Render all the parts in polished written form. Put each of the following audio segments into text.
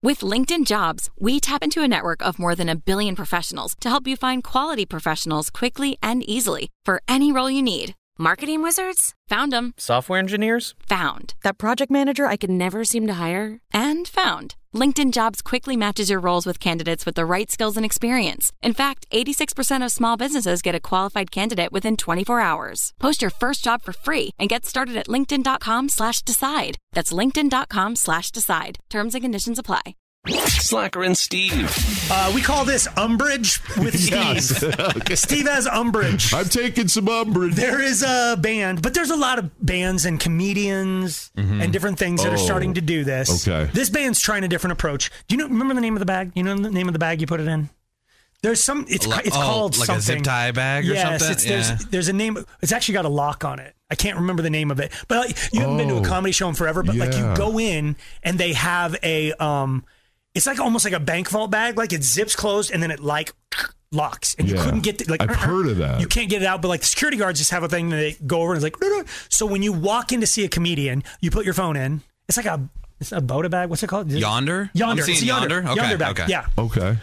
With LinkedIn Jobs, we tap into a network of more than 1 billion professionals to help you find quality professionals quickly and easily for any role you need. Marketing wizards? Found them. Software engineers? Found. That project manager I could never seem to hire? And found. LinkedIn Jobs quickly matches your roles with candidates with the right skills and experience. In fact, 86% of small businesses get a qualified candidate within 24 hours. Post your first job for free and get started at linkedin.com/decide. That's linkedin.com/decide. Terms and conditions apply. Slacker and Steve. We call this umbrage with Steve. Okay. Steve has umbrage. I'm taking some umbrage. There is a band, but there's a lot of bands and comedians and different things that are starting to do this. Okay. This band's trying a different approach. Do you remember the name of the bag? You know the name of the bag you put it in? There's some. It's called like something. a zip tie bag or something. Yes, there's a name. It's actually got a lock on it. I can't remember the name of it. But you haven't been to a comedy show in forever. But like you go in and they have a it's like almost like a bank vault bag. Like it zips closed and then it like locks, and you couldn't get I've heard of that. You can't get it out, but like the security guards just have a thing that they go over and it's like. So when you walk in to see a comedian, you put your phone in. It's like a Boda bag. What's it called? Yonder. Yonder. I'm seeing It's a Yonder. Okay. Yonder bag. Okay. Yeah. Okay.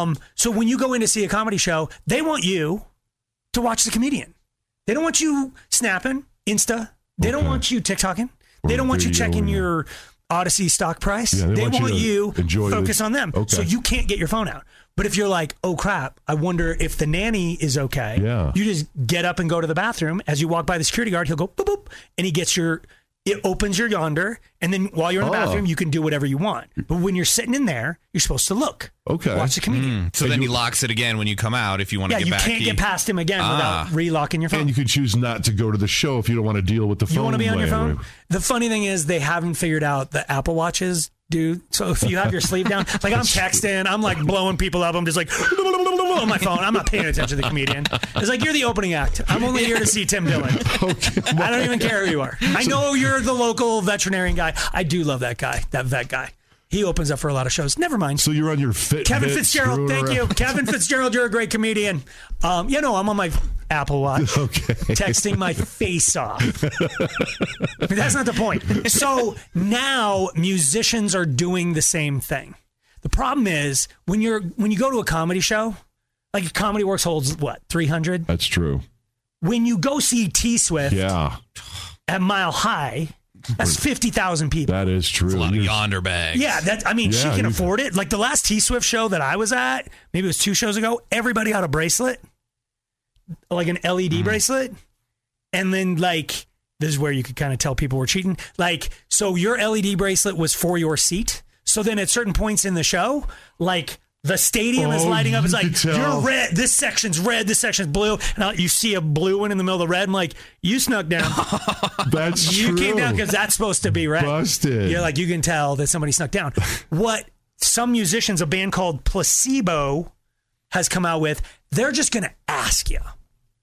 So when you go in to see a comedy show, they want you to watch the comedian. They don't want you snapping Insta. They don't want you TikToking. They don't want you checking your Odyssey stock price. Yeah, they want you focus on them. Okay. So you can't get your phone out. But if you're like, oh crap, I wonder if the nanny is okay. Yeah. You just get up and go to the bathroom. As you walk by the security guard, he'll go boop boop, and he gets it opens your Yonder, and then while you're in the bathroom, you can do whatever you want. But when you're sitting in there, you're supposed to look. Okay. Watch the comedian. So then he locks it again when you come out if you want to get back. Yeah, you can't get past him again without relocking your phone. And you can choose not to go to the show if you don't want to deal with the phone. You want to be on your phone? The funny thing is they haven't figured out the Apple Watches, dude. So if you have your sleeve down, like I'm texting, I'm like blowing people up. I'm just like on my phone. I'm not paying attention to the comedian. It's like, you're the opening act. I'm only here to see Tim Dillon. Okay. I don't even care who you are. I know you're the local veterinarian guy. I do love that guy, that vet guy. He opens up for a lot of shows. Never mind. So you're on your Fitbit. Kevin Fitzgerald, thank you. Kevin Fitzgerald, you're a great comedian. I'm on my Apple Watch, texting my face off. But that's not the point. So now musicians are doing the same thing. The problem is when you go to a comedy show, like Comedy Works holds what, 300? That's true. When you go see T Swift at Mile High, that's 50,000 people. That is true. That's a lot of Yonder bags. Yeah, she can afford it. Like the last T Swift show that I was at, maybe it was 2 shows ago, everybody had a bracelet, like an LED bracelet. And then like, this is where you could kind of tell people were cheating. Like, so your LED bracelet was for your seat. So then at certain points in the show, like the stadium is lighting up. It's like, you're red. This section's red. This section's blue. And you see a blue one in the middle of the red. I'm like, you snuck down. That's true. You came down because that's supposed to be red. Busted. You're like, you can tell that somebody snuck down. What some musicians, a band called Placebo, has come out with, they're just going to ask you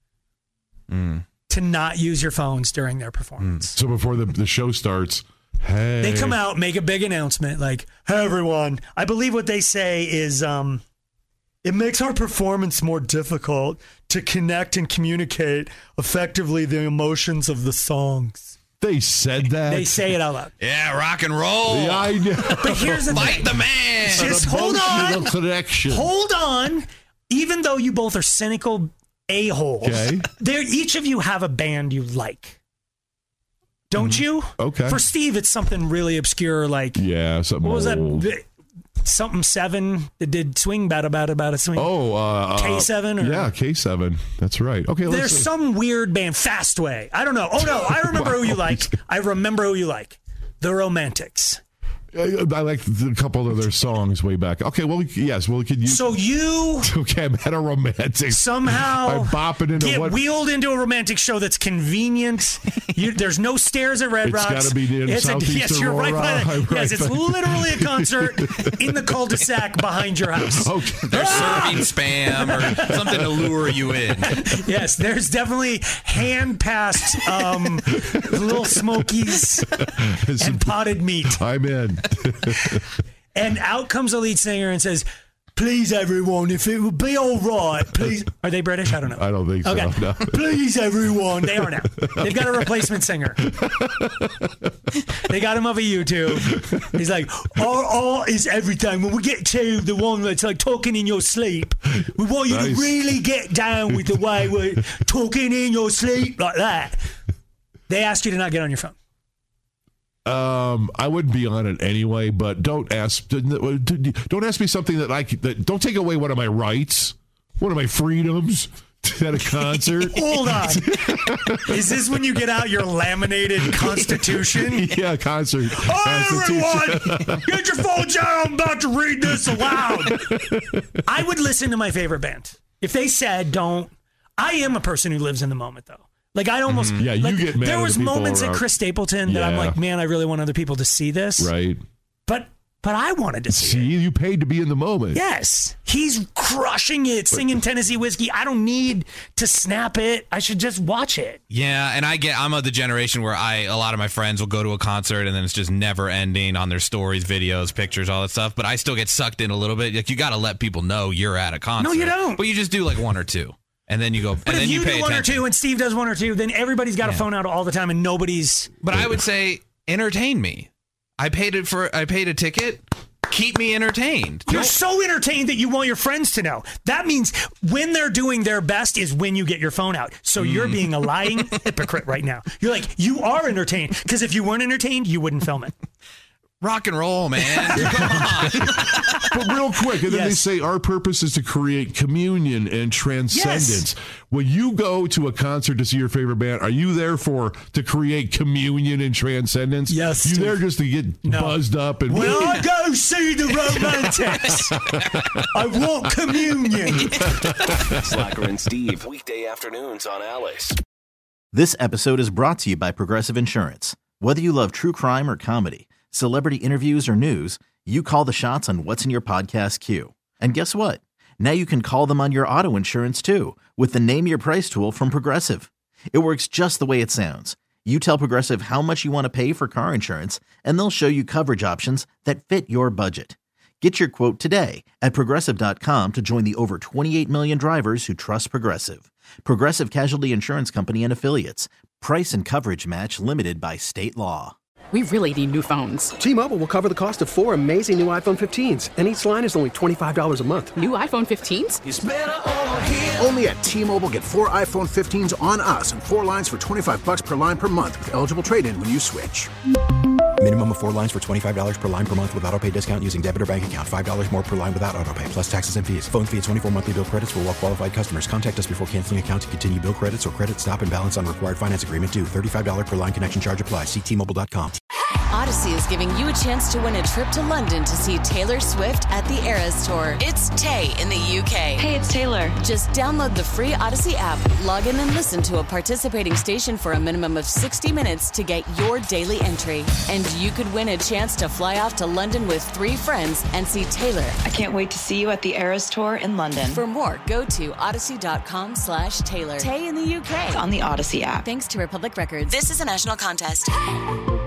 to not use your phones during their performance. So before the show starts, hey. They come out, make a big announcement like, hey, everyone. I believe what they say is it makes our performance more difficult to connect and communicate effectively the emotions of the songs. They said that? They say it out loud. Yeah, rock and roll. Yeah, I know. But here's the Fight thing. the man. Just hold on. Connection. Hold on. Even though you both are cynical a-holes, each of you have a band you like. Don't you? Okay. For Steve, it's something really obscure like... Yeah, something what was old. that? Something 7 that did swing about a swing. K7? Yeah, K7. That's right. Okay, there's some weird band, Fastway. I don't know. Oh no, I remember who you like. The Romantics. I like a couple of their songs way back. Okay, well, we could use. So you okay? I'm at a romantic. Somehow I'm bopping into get wheeled into a romantic show that's convenient. There's no stairs at Red Rocks. It's got to be in Southeast Aurora. You're right by that. Yes, it's literally a concert in the cul-de-sac behind your house. Okay. They're serving spam or something to lure you in. Yes, there's definitely hand-passed little smokies and potted meat. I'm in. And out comes a lead singer and says, please, everyone, if it would be all right, please. Are they British? I don't know. I don't think so. Okay. No. Please, everyone. They are now. They've got a replacement singer. They got him off of YouTube. He's like, our art is everything. When we get to the one that's like talking in your sleep, we want you to really get down with the way we're talking in your sleep like that. They asked you to not get on your phone. I wouldn't be on it anyway, but don't ask me something that don't take away one of my rights, one of my freedoms at a concert. Hold on. Is this when you get out your laminated Constitution? Yeah, concert. Everyone, get your phones out. I'm about to read this aloud. I would listen to my favorite band. If they said don't, I am a person who lives in the moment, though. Like, I almost... Yeah, you get mad there at was the people moments around. at Chris Stapleton that I'm like, man, I really want other people to see this. Right. But I wanted to see it. You paid to be in the moment. Yes. He's crushing it, singing Tennessee Whiskey. I don't need to snap it. I should just watch it. Yeah, and I'm of the generation where a lot of my friends will go to a concert and then it's just never ending on their stories, videos, pictures, all that stuff. But I still get sucked in a little bit. Like, you got to let people know you're at a concert. No, you don't. But you just do like one or two. And then you go, But and if then you pay do one attention. or two and Steve does one or two, then everybody's got a phone out all the time and nobody's... But I would say, entertain me. I paid a ticket. Keep me entertained. You're so entertained that you want your friends to know. That means when they're doing their best is when you get your phone out. So you're being a lying hypocrite right now. You're like, you are entertained. Because if you weren't entertained, you wouldn't film it. Rock and roll, man. Come on. But real quick, and then they say our purpose is to create communion and transcendence. Yes. When you go to a concert to see your favorite band, are you there to create communion and transcendence? Yes. You there just to get buzzed up and... When I go see the Romantics, I want communion. Slacker and Steve, weekday afternoons on Alice. This episode is brought to you by Progressive Insurance. Whether you love true crime or comedy, celebrity interviews or news, you call the shots on what's in your podcast queue. And guess what? Now you can call them on your auto insurance too with the Name Your Price tool from Progressive. It works just the way it sounds. You tell Progressive how much you want to pay for car insurance, and they'll show you coverage options that fit your budget. Get your quote today at Progressive.com to join the over 28 million drivers who trust Progressive. Progressive Casualty Insurance Company and Affiliates. Price and coverage match limited by state law. We really need new phones. T-Mobile will cover the cost of 4 amazing new iPhone 15s, and each line is only $25 a month. New iPhone 15s? It's better over here. Only at T-Mobile, get 4 iPhone 15s on us and 4 lines for $25 per line per month with eligible trade-in when you switch. Minimum of 4 lines for $25 per line per month with autopay discount using debit or bank account. $5 more per line without autopay, plus taxes and fees. Phone fee at 24 monthly bill credits for well-qualified customers. Contact us before canceling account to continue bill credits or credit stop and balance on required finance agreement due. $35 per line connection charge applies. See T-Mobile.com. Odyssey is giving you a chance to win a trip to London to see Taylor Swift at the Eras Tour. It's Tay in the UK. Hey, it's Taylor. Just download the free Odyssey app, log in and listen to a participating station for a minimum of 60 minutes to get your daily entry. And you could win a chance to fly off to London with 3 friends and see Taylor. I can't wait to see you at the Eras Tour in London. For more, go to odyssey.com/Taylor. Tay in the UK. It's on the Odyssey app. Thanks to Republic Records. This is a national contest.